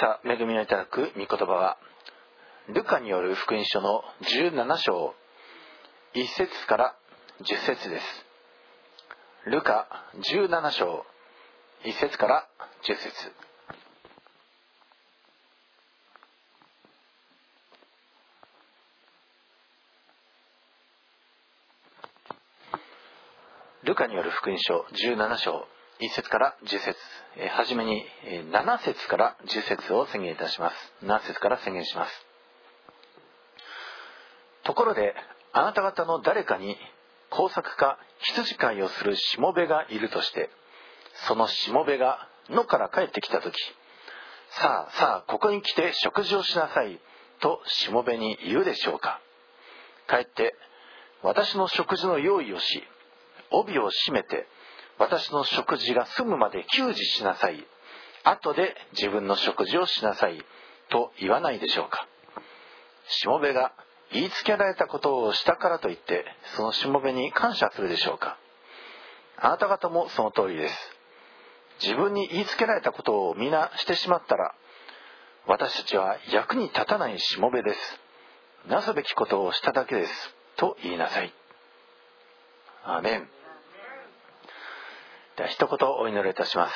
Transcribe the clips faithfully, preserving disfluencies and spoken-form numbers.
朝恵みをいただく御言葉はルカによる福音書のじゅうなな章いっ節からじゅっ節です。ルカじゅうなな章いっ節からじゅっ節。ルカによる福音書じゅうなな章いっ節からじゅっ節、えー、はじめになな節からじゅっ節を宣言いたします。なな節から宣言します。ところであなた方の誰かに工作か羊飼いをするしもべがいるとして、そのしもべが野から帰ってきたとき、さあさあここに来て食事をしなさいとしもべに言うでしょうか。帰って私の食事の用意をし、帯を締めて私の食事が済むまで給仕しなさい、後で自分の食事をしなさいと言わないでしょうか。しもべが言いつけられたことをしたからといってそのしもべに感謝するでしょうか。あなた方もその通りです。自分に言いつけられたことを皆してしまったら、私たちは役に立たないしもべです。なすべきことをしただけですと言いなさい。アーメン。では一言お祈りいたします。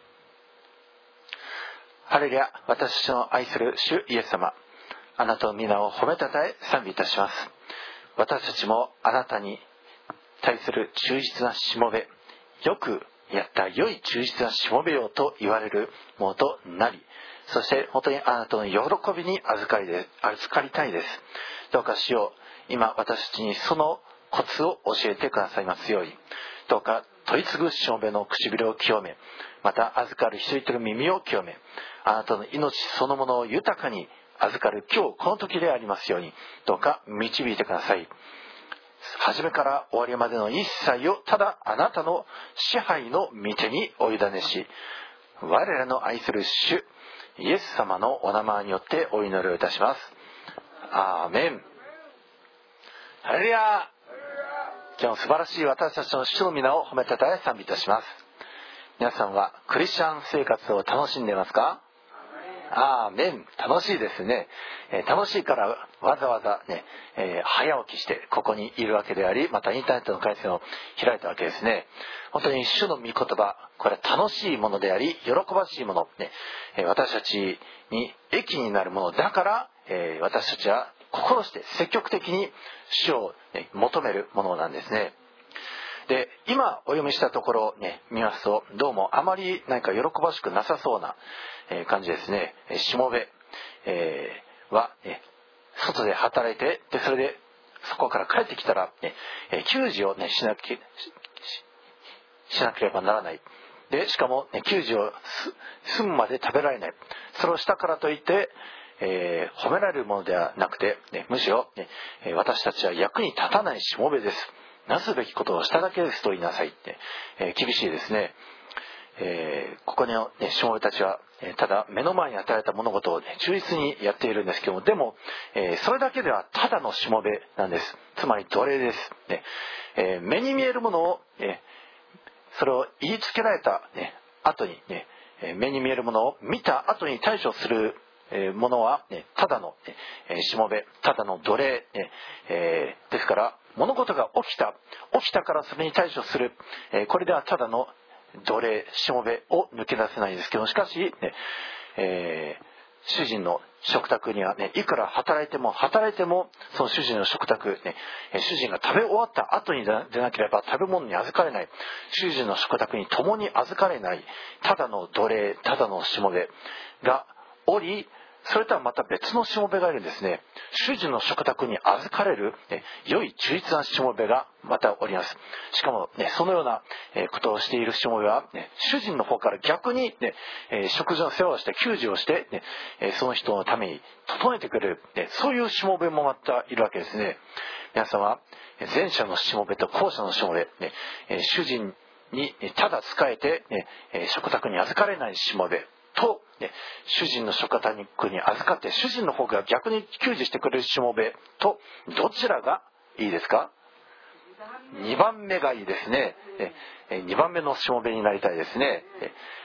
ハレルヤ。私たちの愛する主イエス様、あなたの皆を褒めたたえ賛美いたします。私たちもあなたに対する忠実なしもべ、よくやった良い忠実なしもべよと言われるものとなり、そして本当にあなたの喜びに預かりで預かりたいです。どうか主よ、今私たちにそのコツを教えてくださいますように、どうか取り次ぐしもべの唇を清め、また預かる人々の耳を清め、あなたの命そのものを豊かに預かる今日この時でありますように、どうか導いてください。初めから終わりまでの一切をただあなたの支配の御手にお委ねし、我らの愛する主イエス様のお名前によってお祈りをいたします。アーメン。ハレルヤ。今日素晴らしい私たちの主の皆を褒めたたえ賛美いたします。皆さんはクリスチャン生活を楽しんでいますか？アーメン。楽しいですね、えー、楽しいからわざわざね、えー、早起きしてここにいるわけであり、またインターネットの回線を開いたわけですね。本当に主の御言葉、これは楽しいものであり喜ばしいもの、ねえー、私たちに益になるものだから、えー、私たちは心して積極的に主を、ね、求めるものなんですね。で、今お読みしたところね、見ますとどうもあまり何か喜ばしくなさそうな感じですね。しもべ、えー、は、ね、外で働いて、でそれでそこから帰ってきたら、ね、給仕を、ね、しなきしなければならない。でしかも、ね、給仕を済むまで食べられない。それをしたからといって、えー、褒められるものではなくて、ね、むしろ、ね、私たちは役に立たないしもべです。なすべきことをしただけですと言いなさいって、えー、厳しいですね。えー、ここの、ね、しもべたちは、えー、ただ目の前に与えられた物事を、ね、忠実にやっているんですけども、でも、えー、それだけではただのしもべなんです。つまり奴隷です、ねえー、目に見えるものを、ね、それを言いつけられた、ね、後に、ね、目に見えるものを見た後に対処するものは、ね、ただの、ね、しもべ、ただの奴隷、ねえー、ですから物事が起きた起きたからそれに対処する、えー、これではただの奴隷しもべを抜け出せないんですけど、しかし、ねえー、主人の食卓には、ね、いくら働いても働いてもその主人の食卓、ね、主人が食べ終わった後に出なければ食べ物に預かれない、主人の食卓に共に預かれない、ただの奴隷、ただのしもべがおり、それとはまた別のしもべがいるんですね。主人の食卓に預かれる、ね、良い忠実なしもべがまたおります。しかも、ね、そのような、えー、ことをしているしもべは、ね、主人の方から逆に、ねえー、食事の世話をして給仕をして、ねえー、その人のために整えてくれる、ね、そういうしもべもまたいるわけですね。皆さんは前者のしもべと後者のしもべ、ねえー、主人にただ仕えて、ねえー、食卓に預かれないしもべと、ね、主人の食卓に預かって主人の方が逆に給仕してくれるしもべと、どちらがいいですか？にばんめがいいですね。にばんめのしもべになりたいですね。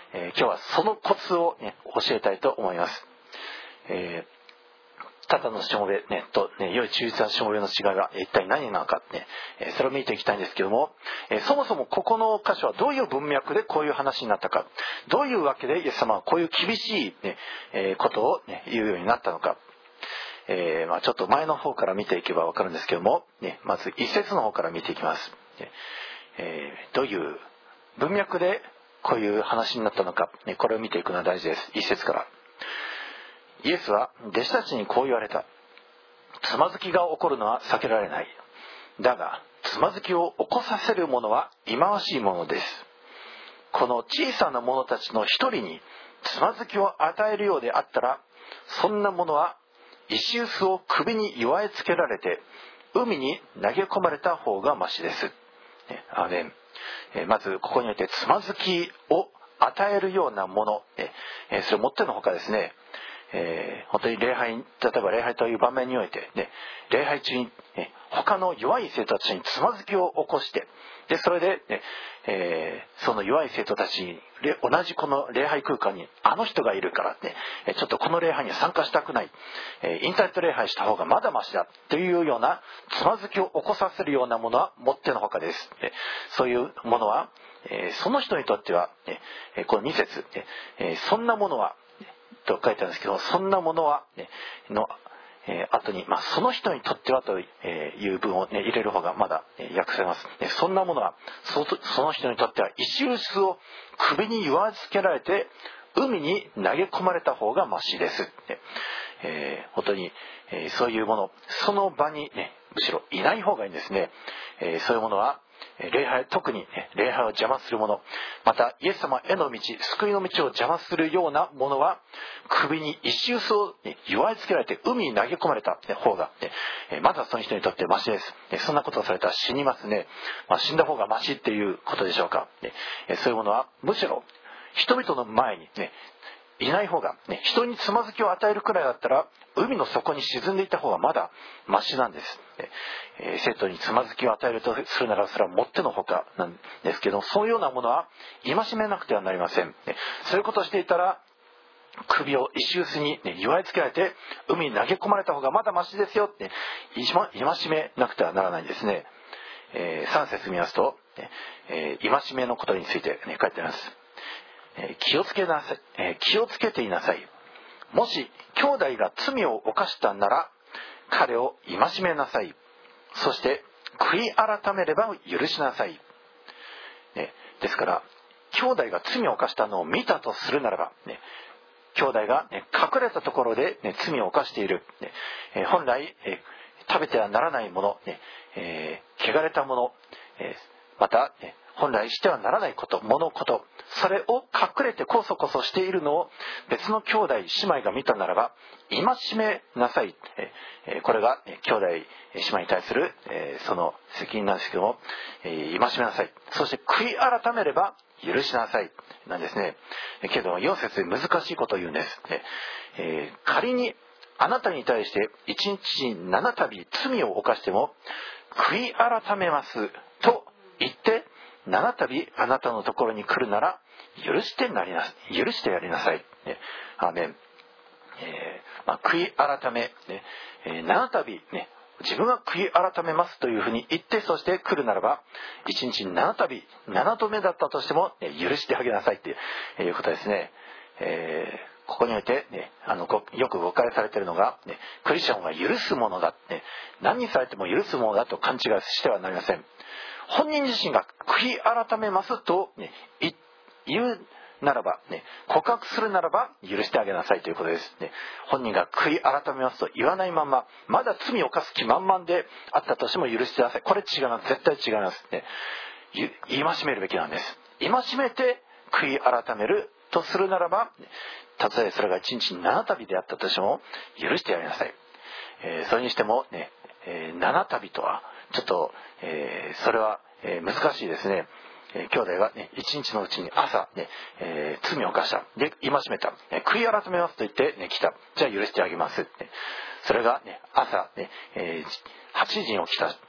えー、今日はそのコツを、ね、教えたいと思います。えーただのしもべ、ね、と、ね、良い忠実なしもべの違いは一体何なのか、ね、それを見ていきたいんですけども、そもそもここの箇所はどういう文脈でこういう話になったか、どういうわけでイエス様はこういう厳しい、ね、ことを、ね、言うようになったのか、えーまあ、ちょっと前の方から見ていけば分かるんですけども、ね、まず一節の方から見ていきます。えー、どういう文脈でこういう話になったのか、ね、これを見ていくのは大事です。一節から。イエスは弟子たちにこう言われた。つまずきが起こるのは避けられない。だが、つまずきを起こさせるものは忌まわしいものです。この小さな者たちの一人につまずきを与えるようであったら、そんなものは石臼を首に結いつけられて、海に投げ込まれた方がましです。アーメン。まずここにおいてつまずきを与えるようなもの、それをもってのほかですね、えー、本当に礼拝、例えば礼拝という場面において、ね、礼拝中に、ね、他の弱い生徒たちにつまずきを起こして、でそれで、ねえー、その弱い生徒たちに同じこの礼拝空間にあの人がいるから、ね、ちょっとこの礼拝には参加したくない、えー、インターネット礼拝した方がまだマシだというようなつまずきを起こさせるようなものはもってのほかです。ね、そういうものは、えー、その人にとっては、ね、このに節、ねえー、そんなものはと書いてあるんですけど、そんなものは、ね、の、えー、後に、まあ、その人にとってはという文を、ね、入れる方がまだ、ね、訳されます。ね、そんなものは そ, その人にとっては石臼を首に結わつけられて海に投げ込まれた方がましです。ねえー、本当に、えー、そういうもの、その場に、ね、むしろいない方がいいんですね。えー、そういうものは礼拝、特に、ね、礼拝を邪魔するもの、またイエス様への道、救いの道を邪魔するようなものは首に石臼を、ね、結いつけられて海に投げ込まれた、ね、方が、ね、まだその人にとってマシです。ね、そんなことをされたら死にますね。まあ、死んだ方がマシっていうことでしょうか。ね、そういうものはむしろ人々の前に、ね、いない方が、ね、人につまずきを与えるくらいだったら海の底に沈んでいた方がまだマシなんです。えー、生徒につまずきを与えるとするならそれはもってのほかなんですけど、そういうようなものは戒めなくてはなりません。そういうことをしていたら首を石臼に、ね、結いつけられて海に投げ込まれた方がまだマシですよって戒めなくてはならないんですね。えー、さん節見ますと、えー、戒めのことについて、ね、書いてあります。えー、気をつけなさい、えー、気をつけていなさい。もし兄弟が罪を犯したなら彼を戒めなさい。そして悔い改めれば許しなさい。ね、ですから兄弟が罪を犯したのを見たとするならば、ね、兄弟が、ね、隠れたところで、ね、罪を犯している、ねえー、本来、えー、食べてはならないもの、ねえー、汚れたもの、えー、また、ね、本来してはならないこと、物事、それを隠れてこそこそしているのを別の兄弟姉妹が見たならば戒めなさい。えー、これが、ね、兄弟姉妹に対する、えー、その責任なんですけども、えー、戒めなさい。そして悔い改めれば許しなさいなんですね。けどよん節で難しいことを言うんです。えー、仮にあなたに対していちにちにななたび罪を犯しても悔い改めますと言ってななたびあなたのところに来るなら許してなりな許してやりなさい。ね、アーメン。えーまあ、悔い改め、ねえー、ななたび、ね、自分が悔い改めますというふうに言ってそして来るならばいちにちにななたびななどめだったとしても、ね、許してあげなさいっていうことですね。えー、ここにおいて、ね、あのよく誤解されているのが、ね、クリスチャンは許すものだ、ね、何にされても許すものだと勘違いしてはなりません。本人自身が悔い改めますと、ね、言うならば、ね、告白するならば許してあげなさいということです、ね、本人が悔い改めますと言わないまままだ罪を犯す気満々であったとしても許してください。これ違います。絶対違います、ね、戒めるべきなんです。戒めて悔い改めるとするならば、たとえそれがいちにちにななたびであったとしても許してやりなさい。えー、それにしても、ねえー、ななたびとはちょっと、えー、それは、えー、難しいですね。えー、兄弟が、ね、一日のうちに朝、ねえー、罪を犯した。で、戒めた。ね、悔い改めますと言って、ね、来た。じゃあ許してあげます。ね、それが、ね、朝、ねえー、はちじに起きた。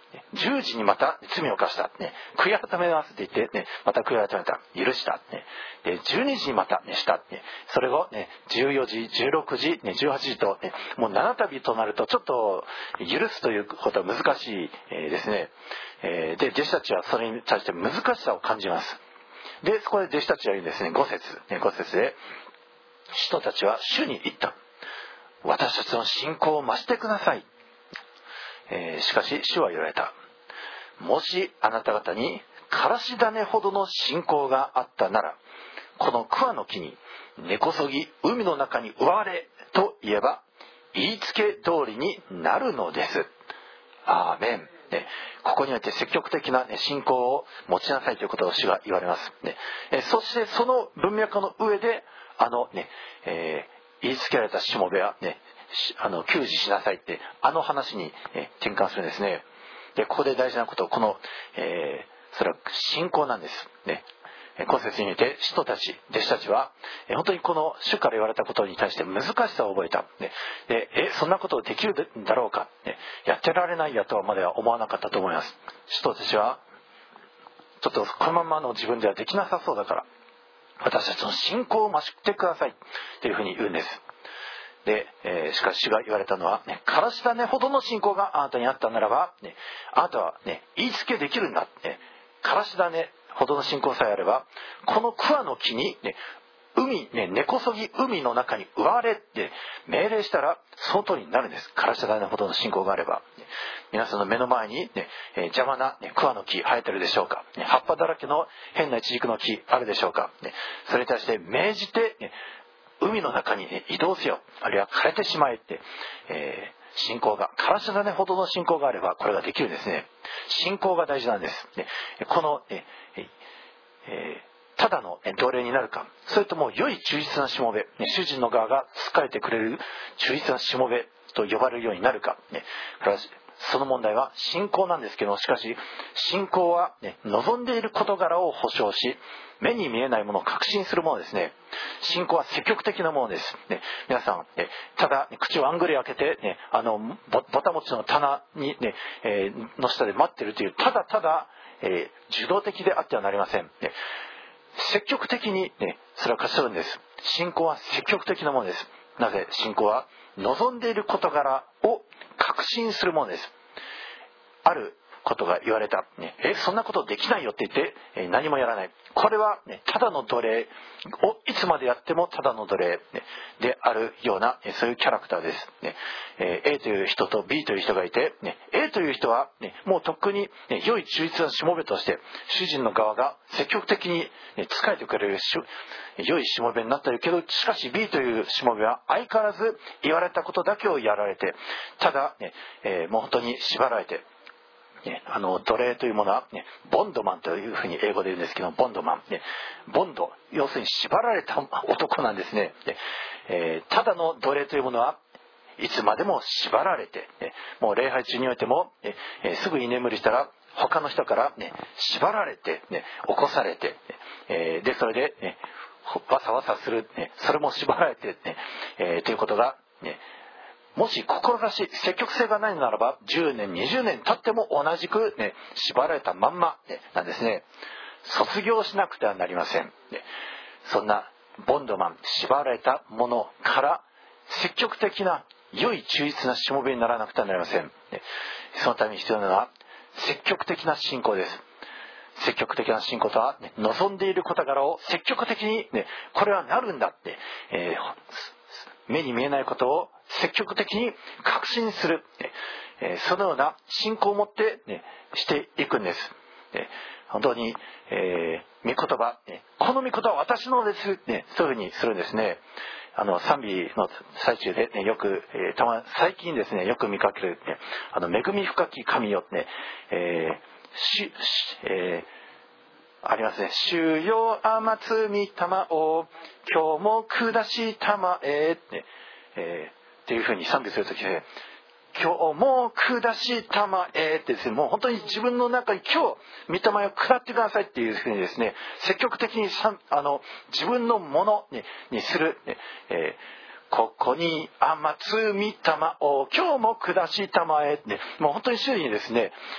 じゅうじにまた罪を犯した、ね、悔い改めますって言って、ね、また悔い改めた、許した、ね、でじゅうにじにまた、ね、した、ね、それを、ね、じゅうよじじゅうろくじ、ね、じゅうはちじと、ね、もうななたびとなるとちょっと許すということは難しい、えー、ですね、えー、で弟子たちはそれに対して難しさを感じます。でそこで弟子たちは言うんですね、ご節、ね、ご節で使徒たちは主に言った。私たちの信仰を増してください。えー、しかし主は言われた。もしあなた方にからし種ほどの信仰があったなら、この桑の木に根こそぎ海の中に奪われと言えば言いつけ通りになるのです。アーメン。ね、ここにおいて積極的な、ね、信仰を持ちなさいということを主が言われます、ね、えそしてその文脈の上であのね、えー、言いつけられたしもべは、ね、あの給仕しなさいってあの話に、えー、転換するんですね。でここで大事なこと、この、えー、それは信仰なんです、ね、今節において使徒たち弟子たちは本当にこの主から言われたことに対して難しさを覚えた、ね、でえそんなことできるんだろうか、ね、やってられないやとはまでは思わなかったと思います。使徒たちはちょっとこのままの自分ではできなさそうだから私たちの信仰を増してくださいというふうに言うんです。で、えー、しかし主が言われたのは、ね、からし種ほどの信仰があなたにあったならば、ね、あなたは、ね、言いつけできるんだ、ね、からし種ほどの信仰さえあればこの桑の木に、ね、海、ね、根こそぎ海の中に奪われって命令したらその通りになるんです。からし種ほどの信仰があれば、ね、皆さんの目の前に、ねえー、邪魔な、ね、桑の木生えてるでしょうか、ね、葉っぱだらけの変なイチジクの木あるでしょうか、ね、それに対して命じて、ね、海の中に、ね、移動せよ、あるいは枯れてしまえって、えー信仰がからし種ほどの信仰があればこれができるんですね。信仰が大事なんです。このえ、えー、ただの奴隷になるか、それとも良い忠実なしもべ、主人の側が仕えてくれる忠実なしもべと呼ばれるようになるか、その問題は信仰なんですけど、しかし信仰は、ね、望んでいる事柄を保証し目に見えないものを確信するものですね。信仰は積極的なものです、ね、皆さん、ね、ただ口をあんぐり開けて、ね、あの ぼ, ぼたもちの棚に、ねえー、の下で待っているというただただ、えー、受動的であってはなりません、ね、積極的に、ね、それは勝ち取るんです。信仰は積極的なものです。なぜ信仰は望んでいる事柄を確信するものです。あることが言われた、ね、えそんなことできないよって言って、え何もやらない、これは、ね、ただの奴隷をいつまでやってもただの奴隷、ね、であるような、えそういうキャラクターです、ねえー、A という人と B という人がいて、ね、A という人は、ね、もうとっくに、ね、良い忠実なしもべとして主人の側が積極的に、ね、仕えてくれる良いしもべになっているけど、しかし B というしもべは相変わらず言われたことだけをやられて、ただ、ねえー、もう本当に縛られて、ね、あの奴隷というものは、ね、ボンドマンというふうに英語で言うんですけど、ボンドマン、ね、ボンド、要するに縛られた男なんですね。でえー、ただの奴隷というものはいつまでも縛られて、ね、もう礼拝中においても、ねえー、すぐ居眠りしたら他の人から、ね、縛られて、ね、起こされて、えー、でそれで、ね、わさわさする、ね、それも縛られて、ねえー、ということが、ね、もし志積極性がないならばじゅうねんにじゅうねん経っても同じく、ね、縛られたまんま、ね、なんですね。卒業しなくてはなりません、ね、そんなボンドマン、縛られたものから積極的な良い忠実なしもべにならなくてはなりません、ね、そのために必要なのは積極的な信仰です。積極的な信仰とは、ね、望んでいる事柄を積極的に、ね、これはなるんだって、えー、目に見えないことを積極的に確信する、えー、そのような信仰を持って、ね、していくんです、ね、本当に、えー、御言葉、ね、この御言葉は私のです、ね、そういうふうにするんですね。あの賛美の最中で、ね、よく、えー、たま最近ですねよく見かける、ね、あの恵み深き神よってね、えーしえー、ありますね。主よ天津御霊を今日も下したまえって、ねえー、っていうふうに賛美するときで、今日も下したまえってですね、もう本当に自分の中に今日御霊を下ってくださいっていうふうにですね、積極的にあの自分のもの に, にする、ねえー、ここに天津御霊を今日も下したまえって、もう本当に周囲にですね、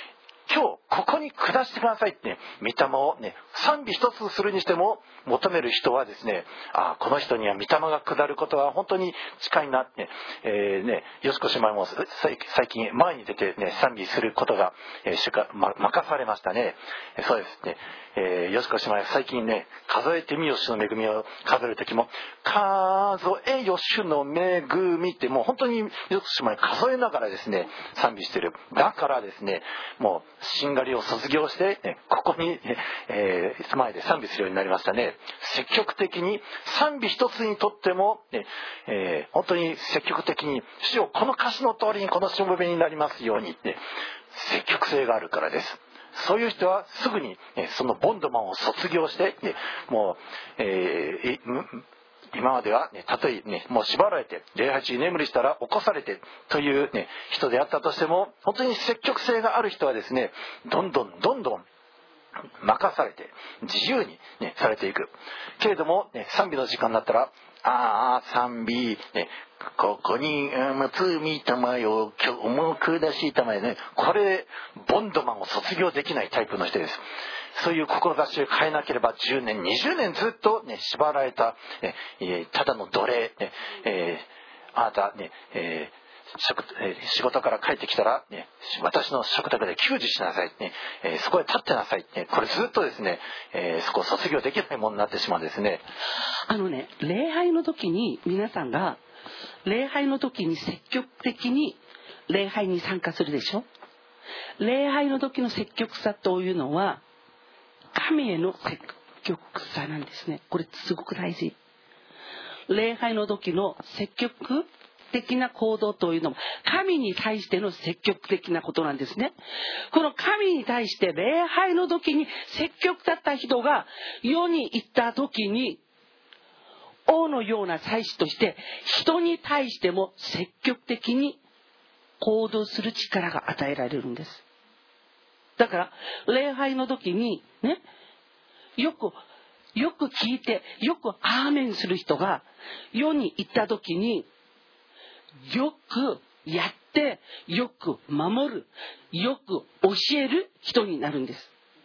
今日ここに下してくださいってね、御霊をね、賛美一つするにしても求める人はですね、あこの人には御霊が下ることは本当に近いなって、えー、ね、よしこ姉妹も最近前に出てね、賛美することが、えー、主が、ま、任されましたね。そうですね。えー、よしこ姉妹最近ね、数えてみよ主の恵みを数えるときも、数えよ主の恵みってもう本当によしこ姉妹数えながらですね、賛美してる。だからですね、もうしんがりを卒業して、ね、ここに、えー、前で賛美するようになりましたね。積極的に賛美一つにとっても、ねえー、本当に積極的に主よこの歌詞の通りにこのしもべになりますようにって、積極性があるからです。そういう人はすぐに、ね、そのボンドマンを卒業して、ね、もう、えー、今までは、ね、たとえ、ね、もう縛られて礼拝中に眠りしたら起こされてという、ね、人であったとしても、本当に積極性がある人はですね、どんどんどんどん任されて自由に、ね、されていくけれども、ね、賛美の時間になったら、ああ賛美、ね、ここに待つ御霊よ今日も下したまえね、これでボンドマンを卒業できないタイプの人です。そういう志を変えなければじゅうねんにじゅうねんずっと、ね、縛られた、ね、ただの奴隷、ねえー、あなたね、えー食えー、仕事から帰ってきたら、ね、私の食卓で給仕しなさい、ねえー、そこへ立ってなさい、ね、これずっとですね、えー、そこを卒業できないものになってしまうんですね。 あのね、礼拝の時に皆さんが礼拝の時に積極的に礼拝に参加するでしょ。礼拝の時の積極さというのは神への積極さなんですね。これすごく大事。礼拝の時の積極的な行動というのも神に対しての積極的なことなんですね。この神に対して礼拝の時に積極だった人が世に行った時に王のような祭司として人に対しても積極的に行動する力が与えられるんです。だから礼拝の時にね、よくよく聞いてよくアーメンする人が世に行った時によくやってよく守る、よく教える人になるんです。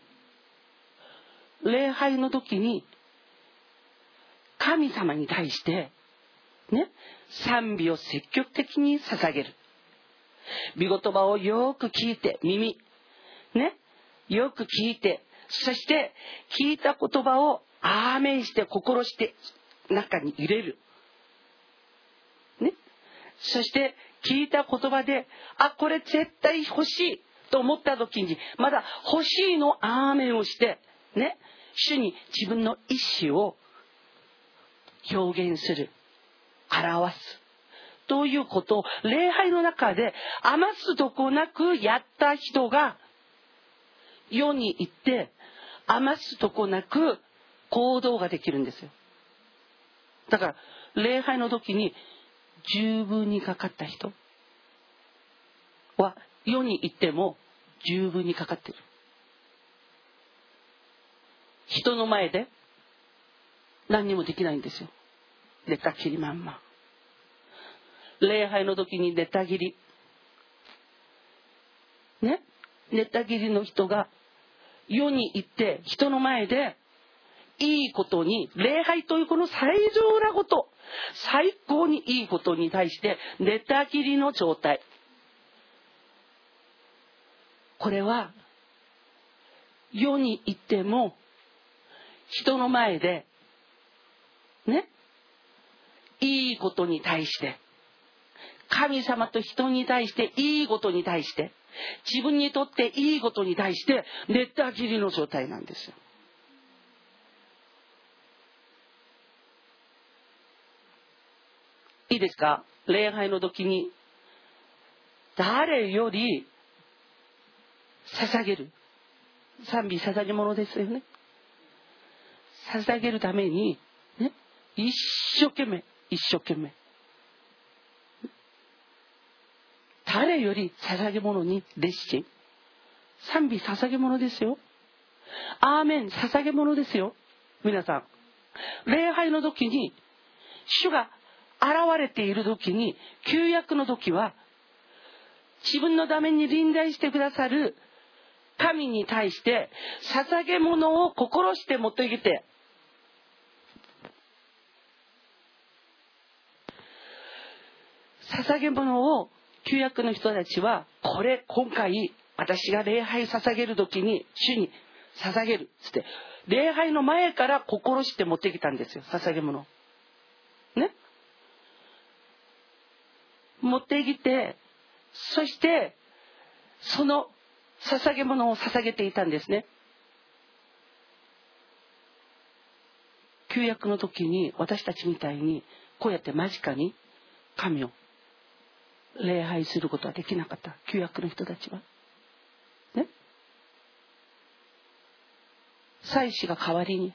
礼拝の時に神様に対してね、賛美を積極的に捧げる。御言葉をよく聞いて耳ね、よく聞いて、そして聞いた言葉をアーメンして心して中に入れる。ね、そして聞いた言葉で、あ、これ絶対欲しいと思った時にまだ欲しいのアーメンをしてね、主に自分の意思を表現する、表すということを礼拝の中で余すとこなくやった人が世に行って余すとこなく行動ができるんですよ。だから礼拝の時に十分にかかった人は世に行っても十分にかかっている。人の前で何にもできないんですよ。寝たきりまんま。礼拝の時に寝たきりね、寝たきりの人が世に行って人の前でいいことに、礼拝というこの最上なこと、最高にいいことに対して寝たきりの状態、これは世に行っても人の前でね、いいことに対して、神様と人に対していいことに対して、自分にとっていいことに対して寝たきりの状態なんですよ。いいですか。礼拝の時に誰より捧げる、賛美捧げ物ですよね。捧げるためにね、一生懸命一生懸命誰より捧げ物に熱心。賛美捧げ物ですよ。アーメン捧げ物ですよ。皆さん、礼拝の時に主が現れている時に、旧約の時は自分のために臨在してくださる神に対して捧げ物を心して持ってきて、捧げ物を旧約の人たちは、これ今回私が礼拝捧げる時に主に捧げるつって、礼拝の前から心して持ってきたんですよ、捧げ物ね。持ってきて、そしてその捧げ物を捧げていたんですね。旧約の時に私たちみたいにこうやって間近に神を礼拝することはできなかった、旧約の人たちはね。祭司が代わりに、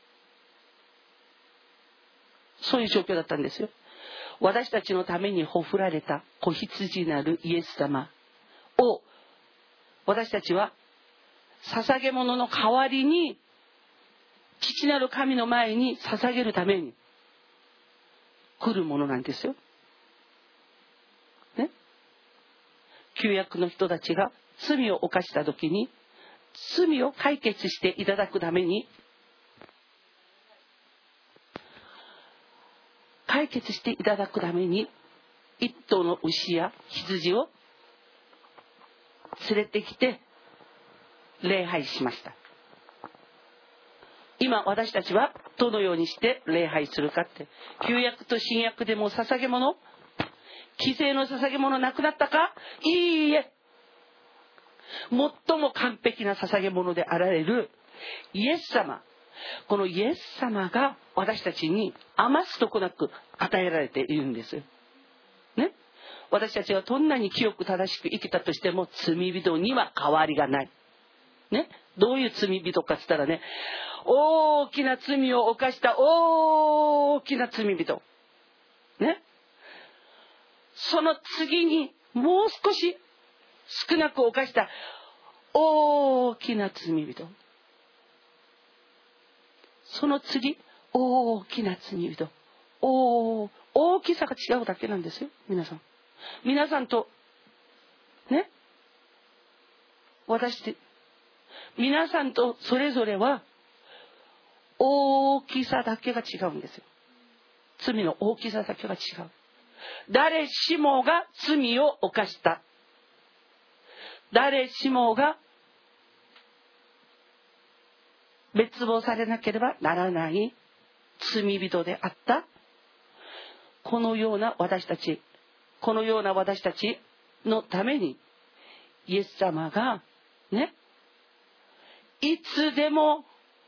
そういう状況だったんですよ。私たちのためにほふられた子羊なるイエス様を、私たちは捧げ物の代わりに父なる神の前に捧げるために来るものなんですよね。旧約の人たちが罪を犯した時に、罪を解決していただくために、解決していただくために一頭の牛や羊を連れてきて礼拝しました。今私たちはどのようにして礼拝するかって、旧約と新約でも捧げ物、既成の捧げ物なくなったか？いいえ、最も完璧な捧げ物であられるイエス様、このイエス様が私たちに余すとこなく与えられているんですよね。私たちがどんなに清く正しく生きたとしても罪人には変わりがないね。どういう罪人かって言ったらね、大きな罪を犯した大きな罪人ね。その次にもう少し少なく犯した大きな罪人、その次大きな罪人、お大きさが違うだけなんですよ。皆さん皆さんとね、私で皆さんとそれぞれは大きさだけが違うんですよ。罪の大きさだけが違う。誰しもが罪を犯した、誰しもが滅亡されなければならない罪人であった。このような私たちこのような私たちのためにイエス様がね、いつでも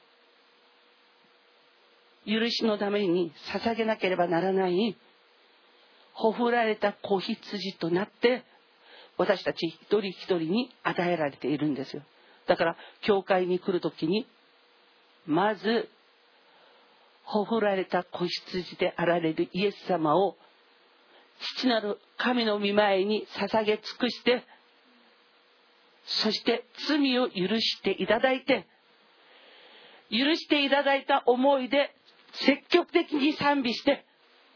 許しのために捧げなければならないほふられた子羊となって私たち一人一人に与えられているんですよ。だから教会に来るときにまずほふられた子羊であられるイエス様を父なる神の御前に捧げ尽くして、そして罪を許していただいて、許していただいた思いで積極的に賛美して、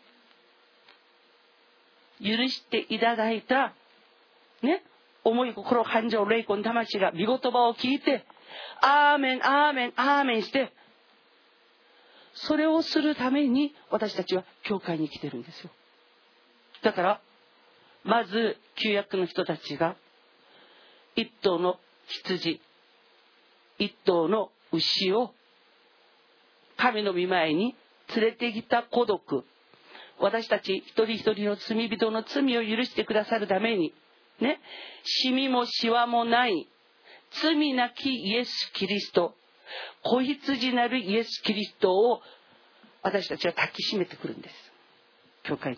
許していただいたね、思い心感情霊魂魂が御言葉を聞いてアーメンアーメンアーメンして、それをするために私たちは教会に来てるんですよ。だからまず旧約の人たちが一頭の羊一頭の牛を神の御前に連れてきた孤独、私たち一人一人の罪人の罪を許してくださるためにね、シミもシワもない罪なきイエス・キリスト、子羊なるイエス・キリストを私たちは抱きしめてくるんです。教会に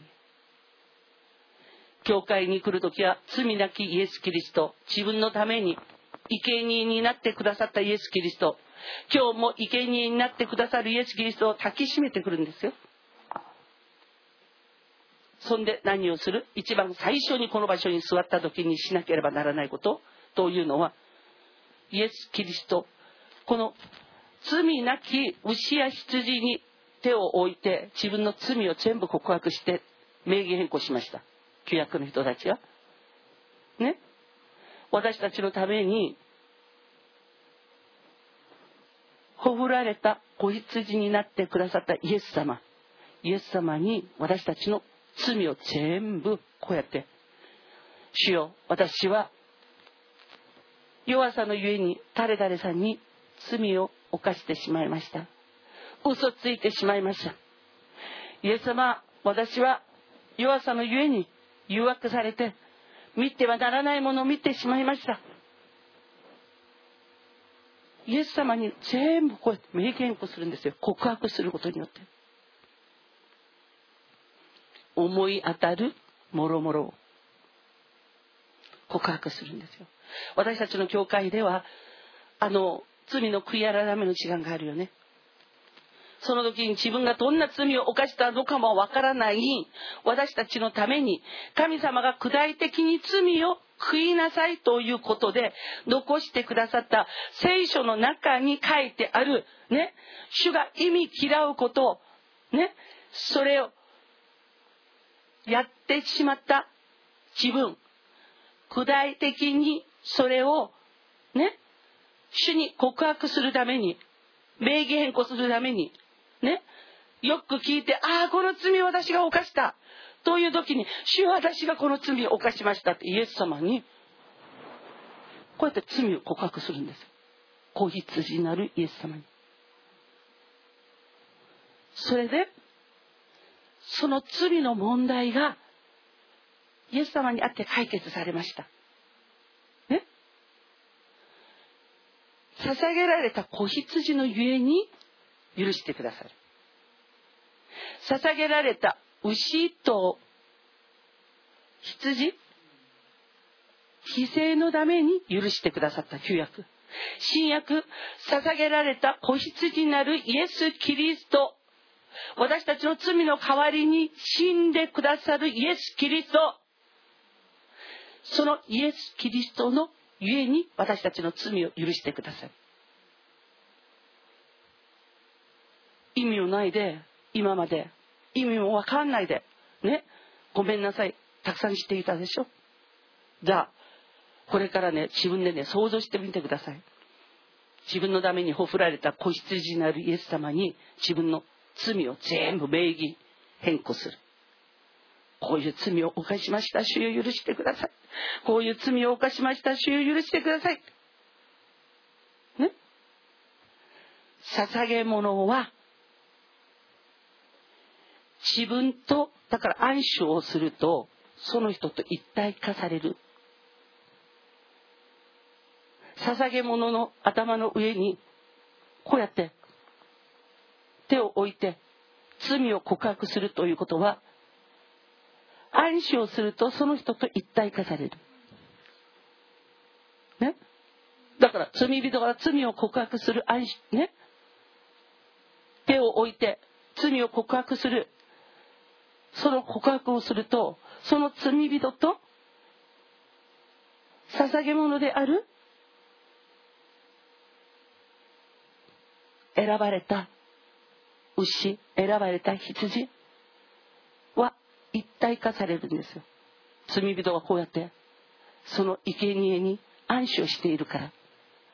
教会に来るときは罪なきイエス・キリスト、自分のために生贄になってくださったイエス・キリスト、今日も生贄になってくださるイエス・キリストを抱きしめてくるんですよ。そんで何をする？一番最初にこの場所に座った時にしなければならないことというのは、イエス・キリスト、この罪なき牛や羊に手を置いて自分の罪を全部告白して名義変更しました。旧約の人たちはね、私たちのためにほふられた子羊になってくださったイエス様、イエス様に私たちの罪を全部こうやって、主よ、私は弱さのゆえに誰々さんに罪を犯してしまいました。嘘ついてしまいました。イエス様、私は弱さのゆえに誘惑されて見てはならないものを見てしまいました。イエス様に全部こうやって明言をするんですよ。告白することによって、思い当たるもろもろを告白するんですよ。私たちの教会ではあの罪の悔い改めの時間があるよね。その時に自分がどんな罪を犯したのかもわからない私たちのために、神様が具体的に罪を悔いなさいということで残してくださった聖書の中に書いてあるね、主が忌み嫌うことね、それをやってしまった自分、具体的にそれをね、主に告白するために、名義変更するためにね、よく聞いて、ああこの罪を私が犯したという時に、主は私がこの罪を犯しましたってイエス様にこうやって罪を告白するんです。子羊なるイエス様に。それでその罪の問題がイエス様にあって解決されましたね。捧げられた子羊のゆえに許してくださる。捧げられた牛と羊、犠牲のために許してくださった旧約。新約、捧げられた子羊なるイエス・キリスト、私たちの罪の代わりに死んでくださるイエス・キリスト、そのイエス・キリストのゆえに私たちの罪を許してください。意味をないで、今まで意味もわかんないでね、ごめんなさいたくさんしていたでしょ。じゃあこれからね、自分でね想像してみてください。自分のためにほふられた子羊なるイエス様に自分の罪を全部名義変更する。こういう罪を犯しました、主よ許してください。こういう罪を犯しました、主よ許してくださいね。捧げ物は自分と、だから暗唱をするとその人と一体化される。捧げ物の頭の上にこうやって手を置いて罪を告白するということは、暗唱をするとその人と一体化されるね。だから罪人が罪を告白する暗唱ね、手を置いて罪を告白する、その告白をするとその罪人と捧げ物である選ばれた牛、選ばれた羊は一体化されるんですよ。罪人はこうやってその生贄に暗唱しているから。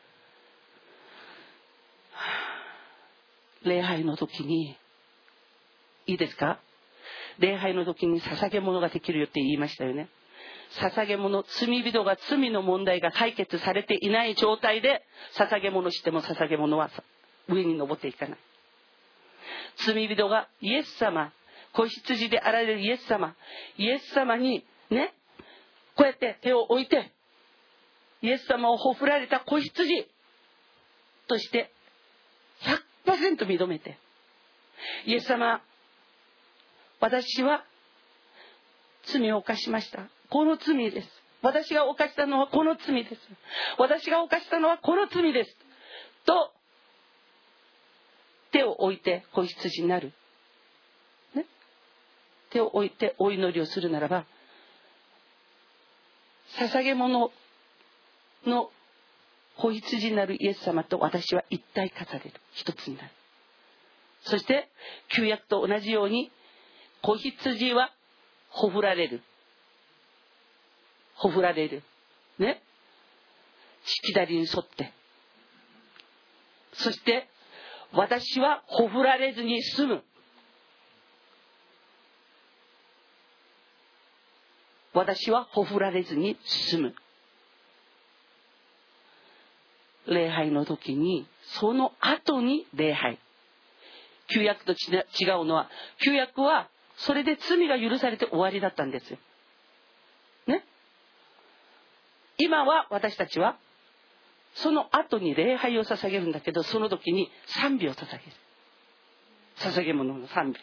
礼拝の時にいいですか、礼拝の時に捧げ物ができるよって言いましたよね。捧げ物、罪人が罪の問題が解決されていない状態で捧げ物しても捧げ物は上に登っていかない。罪人がイエス様、子羊であられるイエス様、イエス様にね、こうやって手を置いてイエス様をほふられた子羊として ひゃくパーセント 認めて、イエス様、私は罪を犯しました、この罪です、私が犯したのはこの罪です、私が犯したのはこの罪ですと手を置いて子羊になる、ね、手を置いてお祈りをするならば、捧げ物の子羊になるイエス様と私は一体化される、一つになる。そして旧約と同じように子羊はほふられる、ほふられるね、しきたりに沿って、そして私はほふられずに済む。私はほふられずに済む。礼拝の時に、その後に礼拝。旧約と違うのは、旧約はそれで罪が許されて終わりだったんですよ。ね。今は私たちはその後に礼拝を捧げるんだけど、その時に賛美を捧げる。捧げ物の賛美。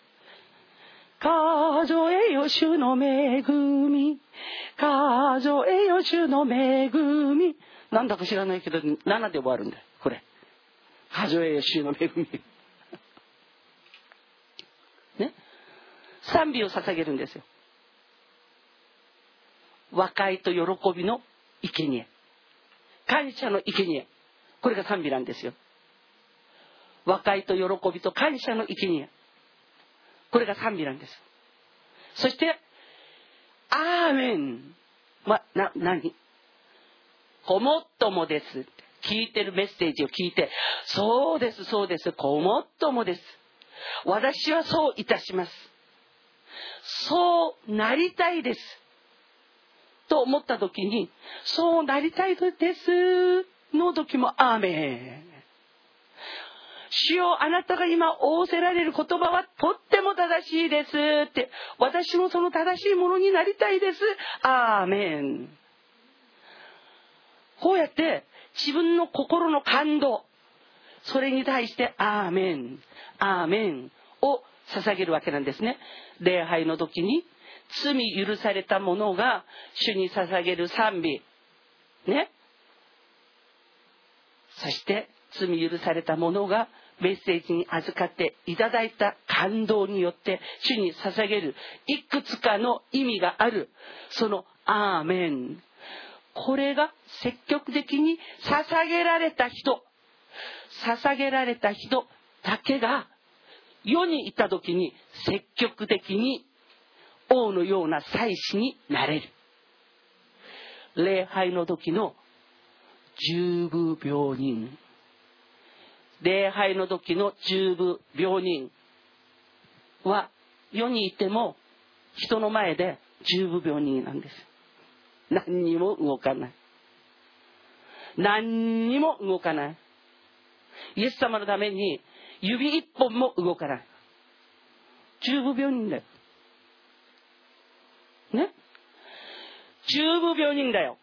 数えよ主の恵み、数えよ主の恵み。なんだか知らないけどななで終わるんだよこれ。数えよ主の恵みね。賛美を捧げるんですよ。和解と喜びの生贄、感謝の生贄、これが賛美なんですよ。和解と喜びと感謝の生贄、これが賛美なんです。そしてアーメン、ま、な、何ごもっともですって聞いてるメッセージを聞いて、そうですそうです、ごもっともです、私はそういたします、そうなりたいですと思った時に、そうなりたいですの時もアーメン。主よ、あなたが今仰せられる言葉はとっても正しいですって、私もその正しいものになりたいです、アーメン。こうやって自分の心の感動、それに対してアーメンアーメンを捧げるわけなんですね。礼拝の時に罪許されたものが主に捧げる賛美ね。そして罪許されたものがメッセージに預かっていただいた感動によって主に捧げるいくつかの意味がある、そのアーメン、これが積極的に捧げられた人、捧げられた人だけが世にいた時に積極的に王のような祭司になれる。礼拝の時の十部病人、礼拝の時の十部病人は世にいても人の前で十部病人なんです。何にも動かない、何にも動かない。イエス様のために指一本も動かない、十部病人だよね。十部病人だよ。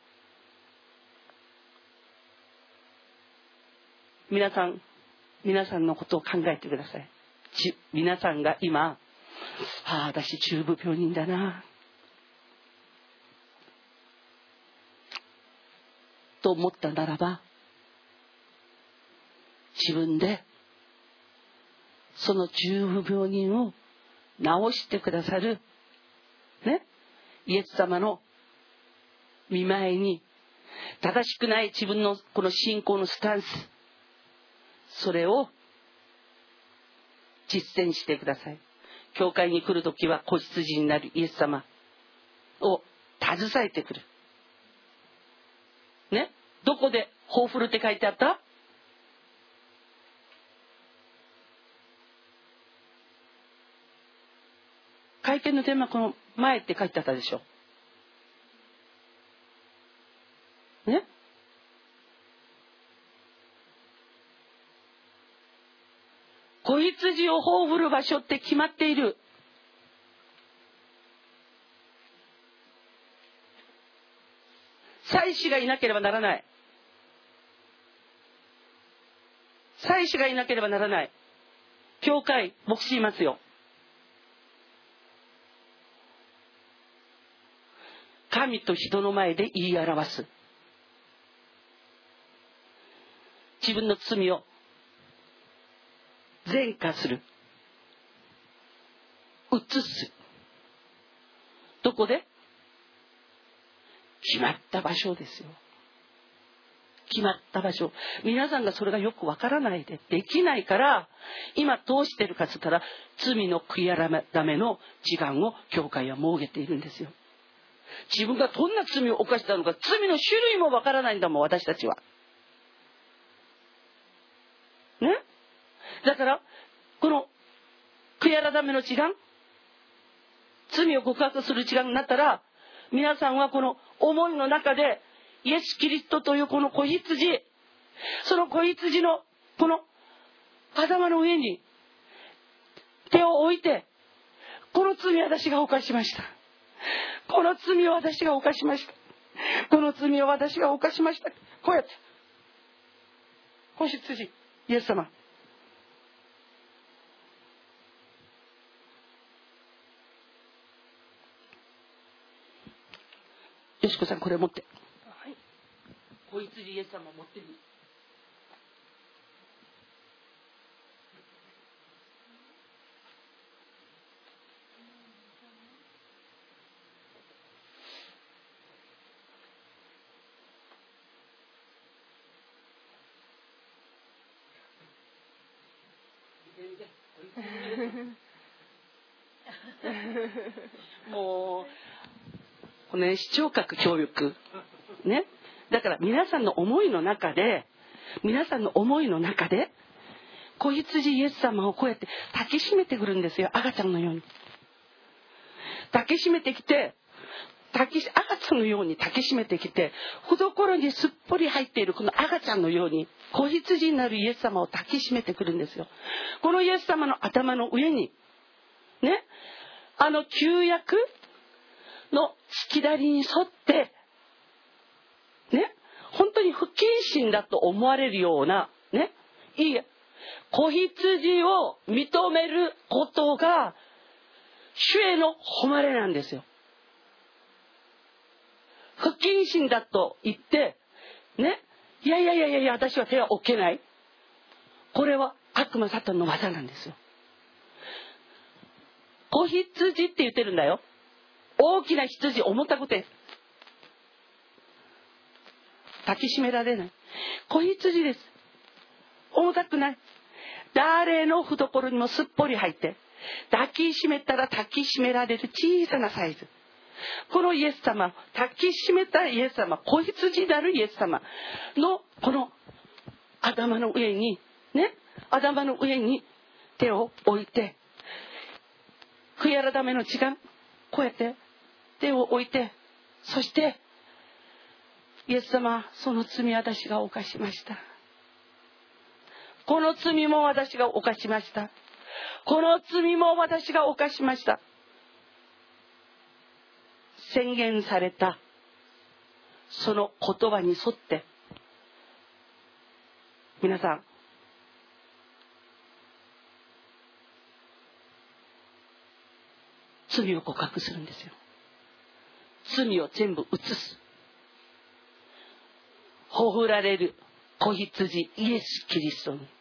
皆さん皆さんのことを考えてください。皆さんが今、ああ私十部病人だなと思ったならば、自分でその十部病人を治してくださるね、イエス様の御前に正しくない自分のこの信仰のスタンス、それを実践してください。教会に来るときは子羊になるイエス様を携えてくるね。どこでホーフルって書いてあった？会見のテーマこの前って書いてあったでしょね。子羊を葬る場所って決まっている。祭司がいなければならない。祭司がいなければならない。教会、牧師いますよ。神と人の前で言い表す。自分の罪を前科する、移す。どこで？決まった場所ですよ。決まった場所。皆さんがそれがよくわからないでできないから、今どうしてるかと言ったら、罪の悔い改めの時間を教会は設けているんですよ。自分がどんな罪を犯したのか、罪の種類もわからないんだもん、私たちはね。 だからこの悔い改めの時間、罪を告白する時間になったら、皆さんはこの思いの中でイエス・キリストというこの子羊、その子羊のこの頭の上に手を置いて、この罪を私が犯しました、この罪を私が犯しました、この罪を私が犯しました、こうやって子羊、イエス様、よしこさんこれ持って、はい、子羊イエス様持ってみる。もうこの、ね、視聴覚教育ね、だから皆さんの思いの中で皆さんの思いの中で子羊イエス様をこうやって抱きしめてくるんですよ。赤ちゃんのように抱きしめてきて、抱き赤ちゃんのように抱きしめてきて、懐にすっぽり入っているこの赤ちゃんのように子羊になるイエス様を抱きしめてくるんですよ。このイエス様の頭の上にね、あの旧約のしきだりに沿ってね、本当に不謹慎だと思われるようなね、いいえ、子羊を認めることが主への誉れなんですよ。不謹慎だと言ってね、いやいやいやいや私は手は置けない、これは悪魔サタンの技なんですよ。子羊って言ってるんだよ。大きな羊、重たくて抱きしめられない子羊です。重たくない、誰の懐にもすっぽり入って抱きしめたら抱きしめられる小さなサイズ、このイエス様、抱きしめたイエス様、子羊なるイエス様のこの頭の上にね、頭の上に手を置いて、悔い改めの時間、こうやって手を置いて、そしてイエス様、その罪私が犯しました、この罪も私が犯しました、この罪も私が犯しました、宣言されたその言葉に沿って皆さん罪を告白するんですよ。罪を全部移す、ほふられる子羊イエス・キリストに。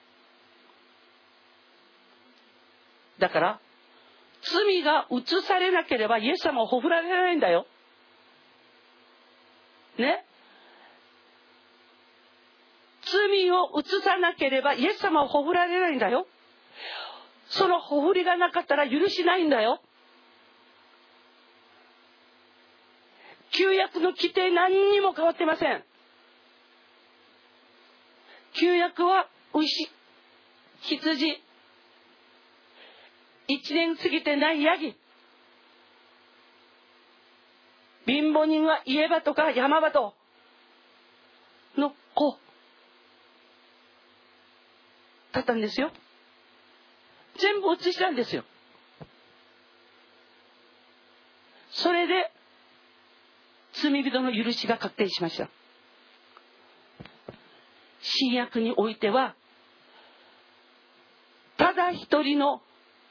だから罪が移されなければイエス様をほふられないんだよね。罪を移さなければイエス様をほふられないんだよ。そのほふりがなかったら許しないんだよ。旧約の規定何にも変わってません。旧約は牛、羊、一年過ぎてないヤギ、貧乏人は家場とか山場との子だったんですよ。全部移したんですよ。それで罪人の許しが確定しました。新約においてはただ一人の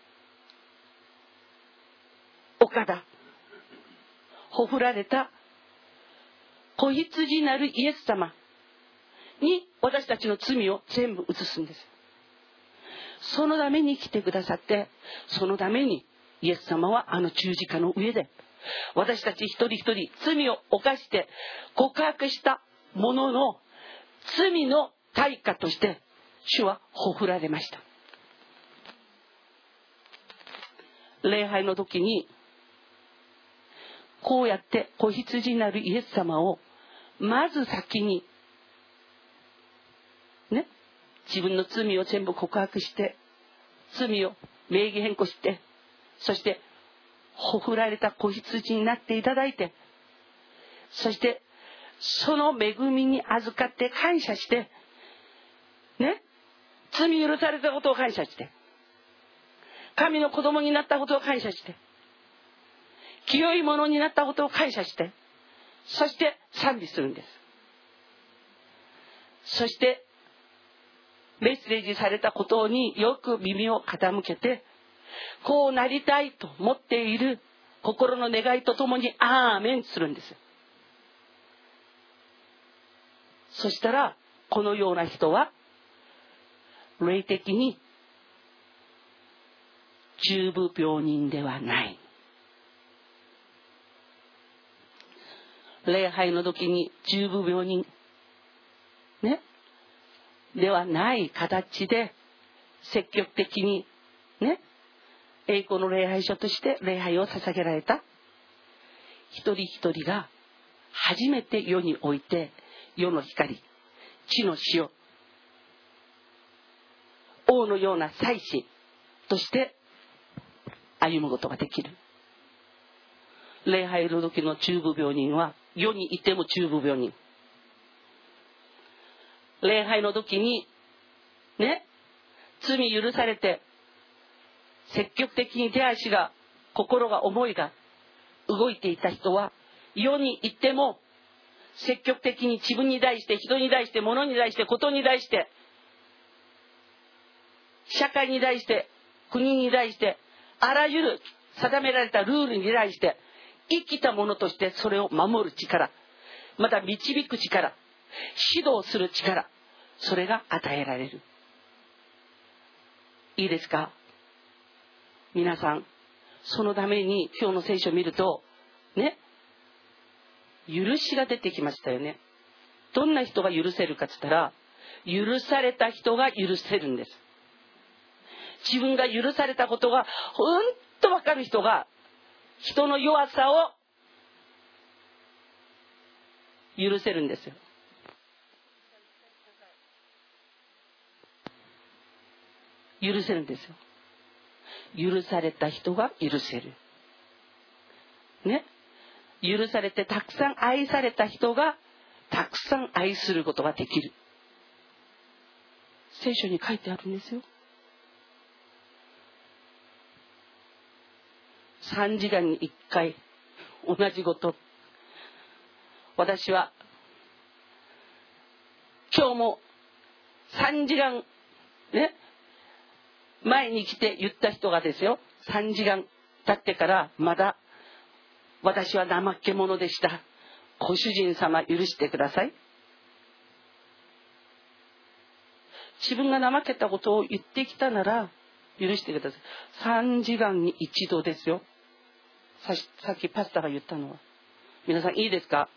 岡田、ほふられた子羊なるイエス様に私たちの罪を全部移すんです。そのために来てくださって、そのためにイエス様はあの十字架の上で私たち一人一人罪を犯して告白したものの罪の対価として主はほふられました。礼拝の時にこうやって子羊なるイエス様をまず先にね自分の罪を全部告白して、罪を名義変更して、そしてほふられた子羊になっていただいて、そしてその恵みに預かって感謝してね、罪許されたことを感謝して、神の子供になったことを感謝して、清いものになったことを感謝して、そして賛美するんです。そしてメッセージされたことによく耳を傾けて、こうなりたいと思っている心の願いとともにアーメンするんです。そしたらこのような人は霊的に中部病人ではない。礼拝の時に中部病人ねではない形で積極的にね、栄光の礼拝所として礼拝を捧げられた一人一人が初めて世において世の光、地の塩、王のような祭司として歩むことができる。礼拝の時の中部病人は世にいても中部病人。礼拝の時にね、罪許されて積極的に手足が心が思いが動いていた人は世に行っても積極的に自分に対して人に対して物に対してことに対して社会に対して国に対してあらゆる定められたルールに対して生きたものとしてそれを守る力、また導く力、指導する力、それが与えられる。いいですか皆さん。そのために今日の聖書を見るとね、許しが出てきましたよね。どんな人が許せるかって言ったら、許された人が許せるんです。自分が許されたことがほんと分かる人が人の弱さを許せるんですよ。許せるんですよ。許された人が許せる。ね。許されてたくさん愛された人がたくさん愛することができる。聖書に書いてあるんですよ。さんじかんにいっかい同じこと。私は今日もさんじかんね前に来て言った人がですよ、さんじかん経ってからまだ私は怠け者でした、ご主人様許してください。自分が怠けたことを言ってきたなら許してください。さんじかんに一度ですよ。さ, さっきパスタが言ったのは。皆さんいいですか。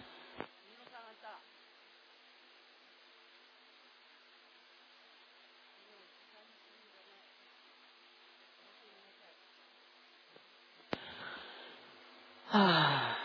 はあ、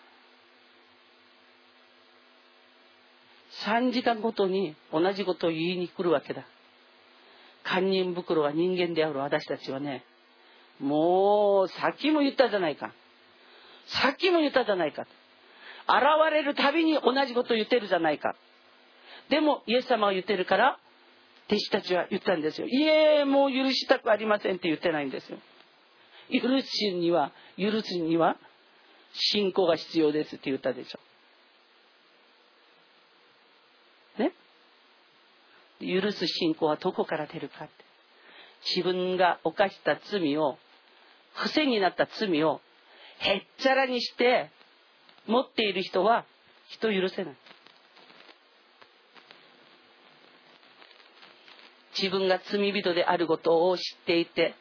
さんじかんごとに同じことを言いに来るわけだ。堪忍袋は人間である私たちはね、もうさっきも言ったじゃないか、さっきも言ったじゃないか、現れるたびに同じことを言ってるじゃないか。でもイエス様が言ってるから弟子たちは言ったんですよ。いえ、もう許したくありませんって言ってないんですよ。許すには許すには信仰が必要ですって言ったでしょ。ね。許す信仰はどこから出るかって。自分が犯した罪を、癖になった罪をへっちゃらにして持っている人は人を許せない。自分が罪人であることを知っていて、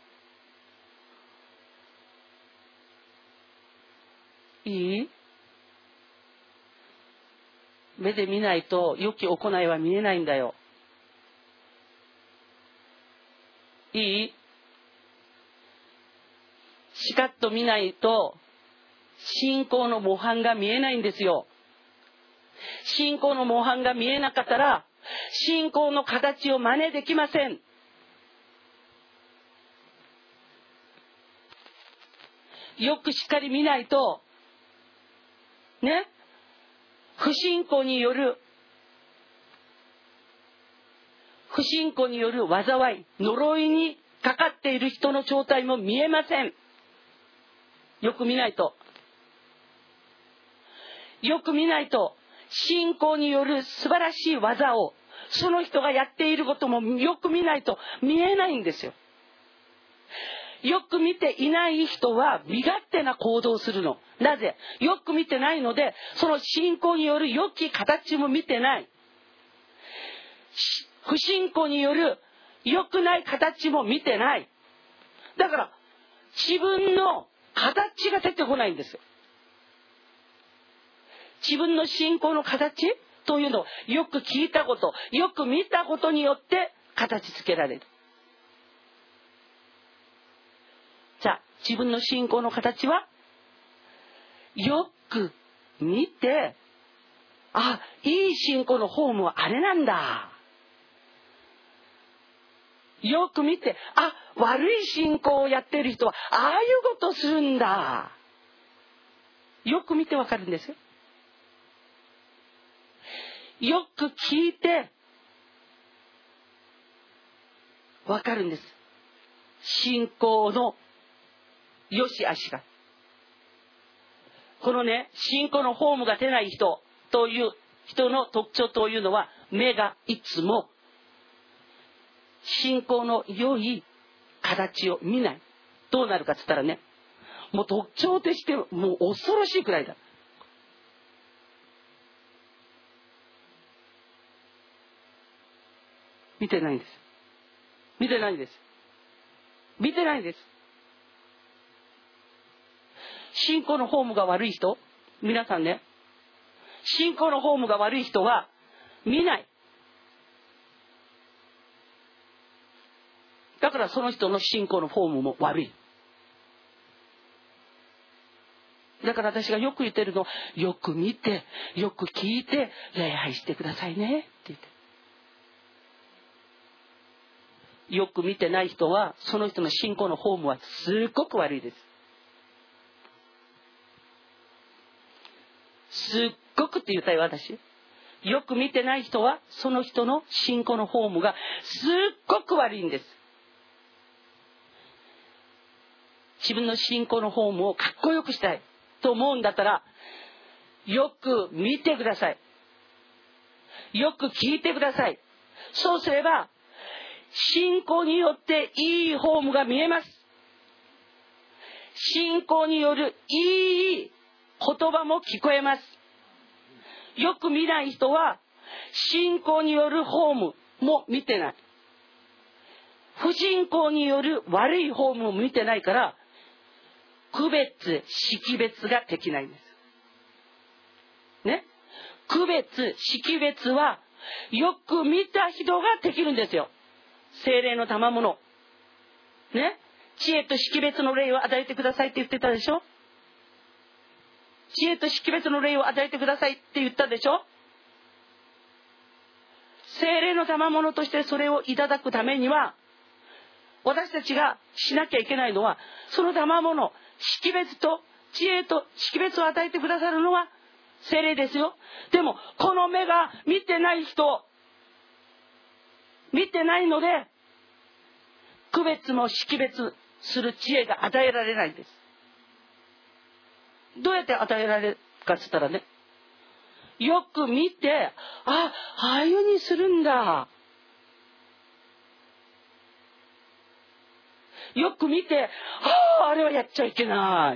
いい？ 目で見ないと良き行いは見えないんだよ。いい？しかっと見ないと信仰の模範が見えないんですよ。信仰の模範が見えなかったら信仰の形を真似できません。よくしっかり見ないとね、不信仰による不信仰による災い、呪いにかかっている人の状態も見えません。よく見ないとよく見ないと信仰による素晴らしい技をその人がやっていることもよく見ないと見えないんですよ。よく見ていない人は身勝手な行動をするの。なぜ？よく見てないので、その信仰による良き形も見てない。不信仰による良くない形も見てない。だから自分の形が出てこないんですよ。自分の信仰の形というのをよく聞いたこと、よく見たことによって形付けられる。じゃあ自分の信仰の形はよく見て、あ、いい信仰のフォームはあれなんだ。よく見て、あ、悪い信仰をやっている人はああいうことをするんだ。よく見てわかるんですよ。よく聞いてわかるんです。信仰の良し悪しが。このね、信仰のフォームが出ない人という人の特徴というのは、目がいつも信仰の良い形を見ない。どうなるかって言ったらね、もう特徴としてもう恐ろしいくらいだ。見てないんです。見てないんです。見てないんです。信仰のフォームが悪い人、皆さんね、信仰のフォームが悪い人は見ない。だからその人の信仰のフォームも悪い。だから私がよく言ってるのは、よく見てよく聞いて礼拝してくださいねって言って。よく見てない人はその人の信仰のフォームはすっごく悪いです。すっごくって言ったよ私。よく見てない人はその人の信仰のフォームがすっごく悪いんです。自分の信仰のフォームをかっこよくしたいと思うんだったら、よく見てください。よく聞いてください。そうすれば信仰によっていいフォームが見えます。信仰によるいい言葉も聞こえます。よく見ない人は信仰によるフォームも見てない。不信仰による悪いフォームも見てないから、区別識別ができないんですね。区別識別はよく見た人ができるんですよ。聖霊の賜物ね、知恵と識別の霊を与えてくださいって言ってたでしょ。知恵と識別の霊を与えてくださいって言ったでしょ。聖霊の賜物としてそれをいただくためには、私たちがしなきゃいけないのは、その賜物、識別と知恵と識別を与えてくださるのは聖霊ですよ。でもこの目が見てない人、見てないので区別も識別する知恵が与えられないんです。どうやって与えられるかって言ったらね、よく見て、あ、ああいう風にするんだ。よく見て、ああ、あれはやっちゃいけない。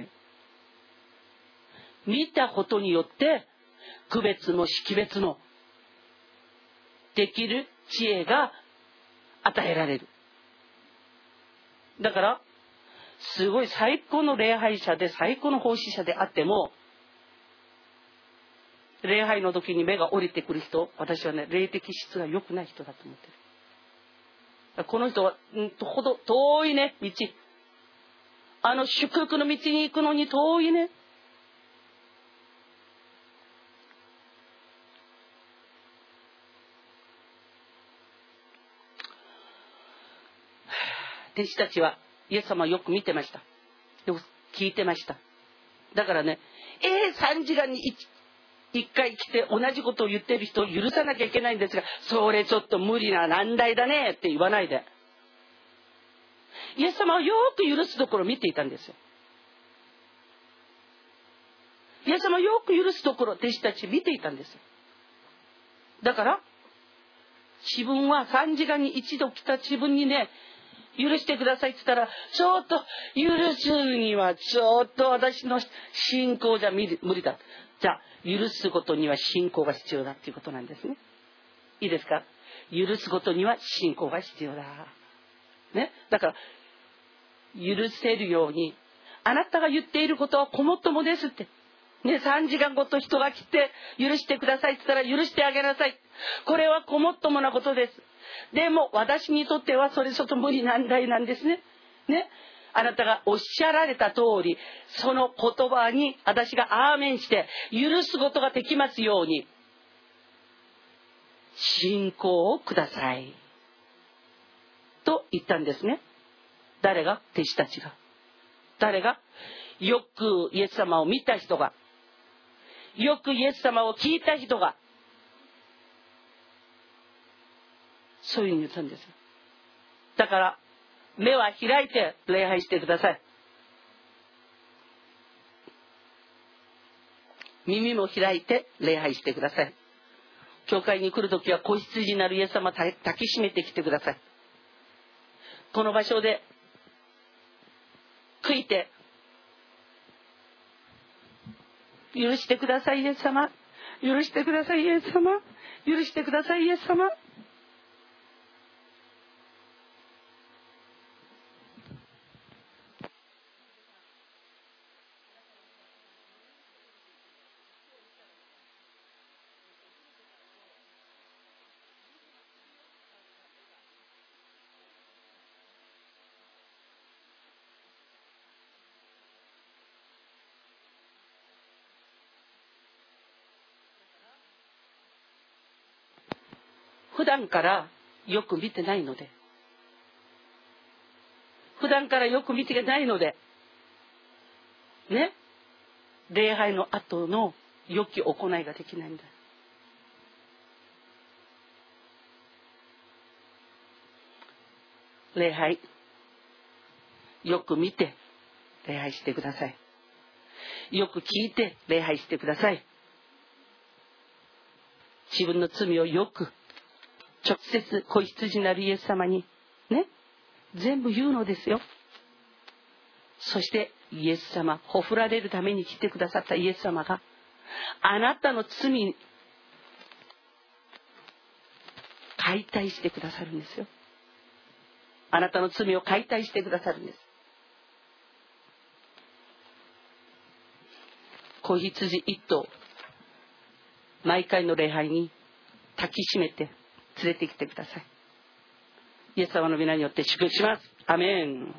見たことによって区別も識別もできる知恵が与えられる。だからすごい最高の礼拝者で最高の奉仕者であっても、 礼拝の時に目が降りてくる人、私はね、霊的質が良くない人だと思ってる。この人は、うんと、ほど遠いね、道。あの祝福の道に行くのに遠いね。弟子たちはイエス様をよく見てました。よく聞いてました。だからね、えー、さんじかんにいっかい来て同じことを言ってる人を許さなきゃいけないんですが、それちょっと無理な難題だねって言わないで、イエス様をよく許すところを見ていたんですよ。イエス様をよく許すところを弟子たち見ていたんですよ。だから自分はさんじかんに一度来た自分にね、許してくださいって言ったら、ちょっと許すにはちょっと私の信仰じゃ無理だ。じゃあ許すことには信仰が必要だっていうことなんですね。いいですか？許すことには信仰が必要だね。だから許せるように、あなたが言っていることはごもっともですってね、さんじかんごと人が来て許してくださいって言ったら許してあげなさい。これはごもっともなことです。でも私にとってはそれちょっと無理難題なんですね。ね、あなたがおっしゃられた通り、その言葉に私がアーメンして許すことができますように、信仰をくださいと言ったんですね。誰が？弟子たちが。誰が？よくイエス様を見た人が、よくイエス様を聞いた人が、そういうふうに言ったんですよ。だから目は開いて礼拝してください。耳も開いて礼拝してください。教会に来るときは子羊なるイエス様を抱きしめてきてください。この場所で悔いて、許してくださいイエス様、許してくださいイエス様、許してくださいイエス様。普段からよく見てないので、普段からよく見てないのでね、礼拝の後の良き行いができないんだ。礼拝よく見て礼拝してください。よく聞いて礼拝してください。自分の罪をよく直接子羊なるイエス様にね、全部言うのですよ。そしてイエス様、ほふられるために来てくださったイエス様があなたの罪解体してくださるんですよ。あなたの罪を解体してくださるんです。子羊一頭、毎回の礼拝に抱きしめて連れてきてください。イエス様の皆によって祝福します。アメン。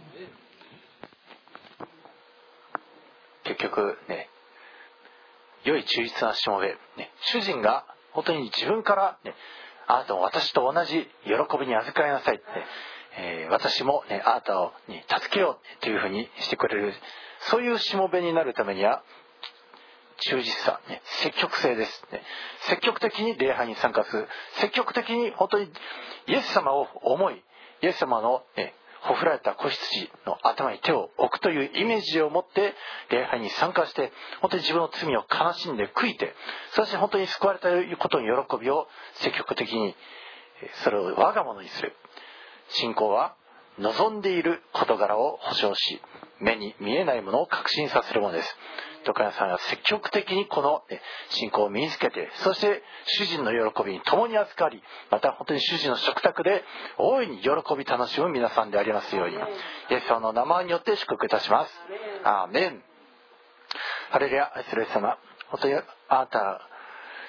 結局ね、良い忠実なしもべ、ね、主人が本当に自分から、ね、あなたも私と同じ喜びに預かりなさいって、えー、私も、ね、あなたを、ね、助けようというふうにしてくれる、そういうしもべになるためには忠実さ、ね、積極性です、ね、積極的に礼拝に参加する、積極的に本当にイエス様を思い、イエス様の、ね、ほふられた子羊の頭に手を置くというイメージを持って礼拝に参加して、本当に自分の罪を悲しんで悔いて、そして本当に救われたことの喜びを積極的にそれを我が物にする。信仰は望んでいる事柄を保証し、目に見えないものを確信させるものです。徳谷さんが積極的にこの信仰を身につけて、そして主人の喜びに共に預かり、また本当に主人の食卓で大いに喜び楽しむ皆さんでありますように、イエス様の名前によって祝福いたします。アーメン。ハレルヤ。愛するイエス様、本当にあなた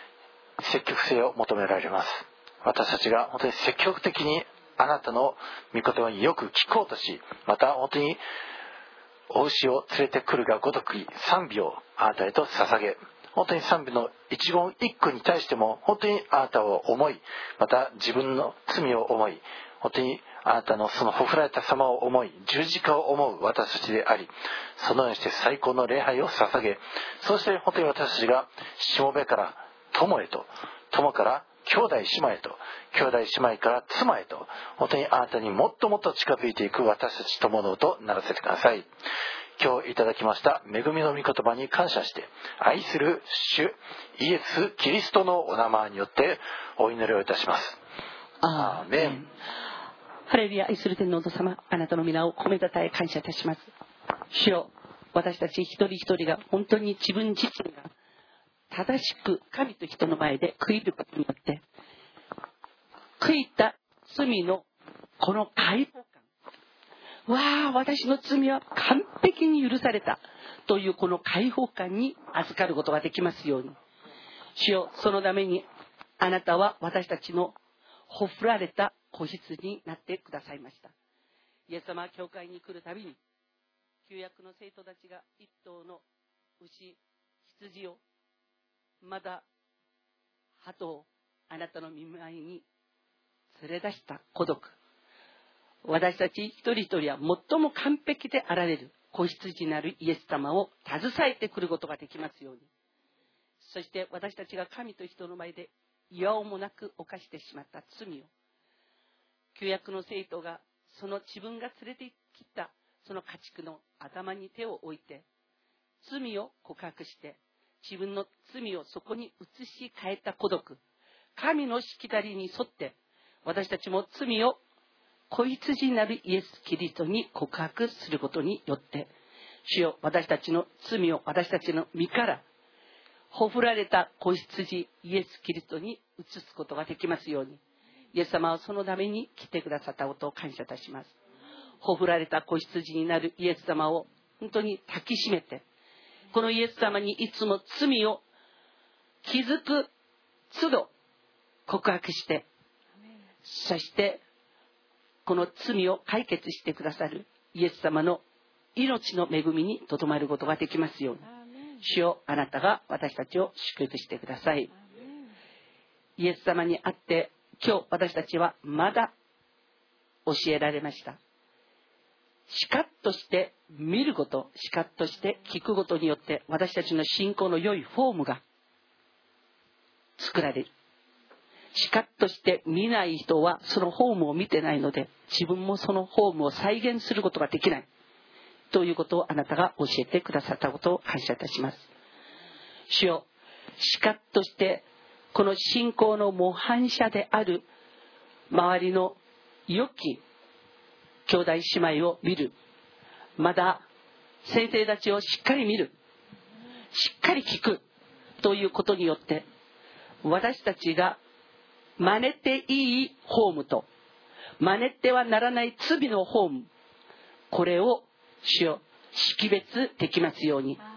積極性を求められます。私たちが本当に積極的にあなたの御言葉によく聞こうとし、また本当にお牛を連れてくるがごとく賛美をあなたへと捧げ、本当に賛美の一言一句に対しても本当にあなたを思い、また自分の罪を思い、本当にあなたのそのほふられた様を思い、十字架を思う私たちであり、そのようにして最高の礼拝を捧げ、そして本当に私たちがしもべから友へと、友から兄弟姉妹へと、兄弟姉妹から妻へと、本当にあなたにもっともっと近づいていく私たち友のとならせてください。今日いただきました恵みの御言葉に感謝して、愛する主イエス・キリストのお名前によってお祈りをいたします。 アーメン。ハレルヤ。愛する天皇と様、あなたの皆を褒めたたえ感謝いたします。主よ、私たち一人一人が本当に自分自身が正しく神と人の前で悔いることによって、悔いた罪のこの解放感、わあ、私の罪は完璧に許されたというこの解放感に預かることができますように。主よ、そのためにあなたは私たちのほふられた子羊になってくださいました。イエス様は教会に来るたびに、旧約の生徒たちが一頭の牛、羊を、まだ鳩をあなたの御前に連れ出した孤独、私たち一人一人は最も完璧であられる子羊なるイエス様を携えてくることができますように。そして私たちが神と人の前でいわおもなく犯してしまった罪を、旧約の生徒がその自分が連れてきたその家畜の頭に手を置いて罪を告白して、自分の罪をそこに移し替えた孤独、神のしきたりに沿って私たちも罪を子羊なるイエス・キリストに告白することによって、主よ、私たちの罪を私たちの身からほふられた子羊イエス・キリストに移すことができますように。イエス様はそのために来てくださったことを感謝いたします。ほふられた子羊になるイエス様を本当に抱きしめて、このイエス様にいつも罪を気づく都度告白して、そしてこの罪を解決してくださるイエス様の命の恵みにとどまることができますように。主よ、あなたが私たちを祝福してください。イエス様にあって今日私たちはまだ教えられました。しかっとして見ること、しかっとして聞くことによって私たちの信仰の良いフォームが作られる。しかっとして見ない人はそのフォームを見てないので、自分もそのフォームを再現することができないということをあなたが教えてくださったことを感謝いたします。主よ、しかっとしてこの信仰の模範者である周りの良き兄弟姉妹を見る、まだ先生たちをしっかり見る、しっかり聞くということによって、私たちが真似ていいフォームと真似てはならない罪のフォーム、これを主よ識別できますように。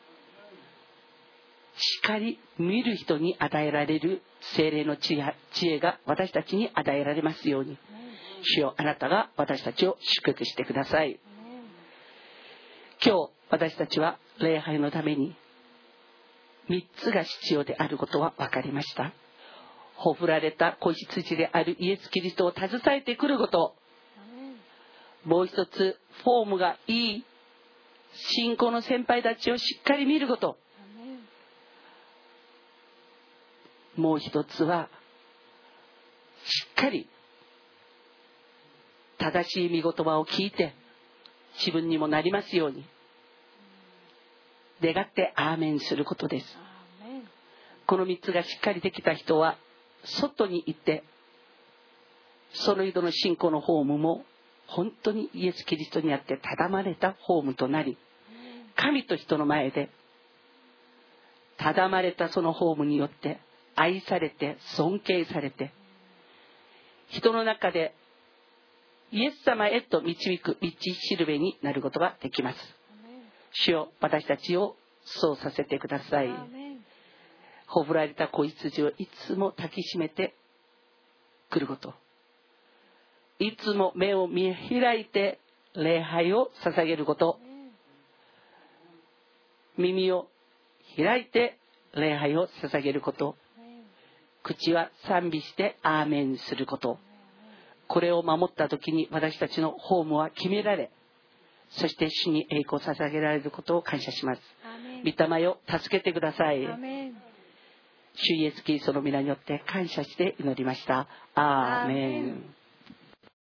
しっかり見る人に与えられる聖霊の知恵が私たちに与えられますように。主よ、あなたが私たちを祝福してください。今日私たちは礼拝のためにみっつが必要であることは分かりました。ほふられた子羊であるイエス・キリストを携えてくること、もう一つフォームがいい信仰の先輩たちをしっかり見ること、もう一つはしっかり正しい御言葉を聞いて自分にもなりますように願ってアーメンすることです。このみっつがしっかりできた人は外に行ってその人の信仰のフォームも本当にイエス・キリストにあって定まれたフォームとなり、神と人の前で定まれたそのフォームによって愛されて尊敬されて、人の中でイエス様へと導く道しるべになることができます。主よ、私たちをそうさせてください。 ほふられた子羊をいつも抱きしめてくること、いつも目を見開いて礼拝を捧げること、耳を開いて礼拝を捧げること、口は賛美してアーメンすること、これを守った時に私たちのホームは決められ、そして主に栄光を捧げられることを感謝します。御霊よ助けてください。主イエスキリストの皆によって感謝して祈りました。アーメン。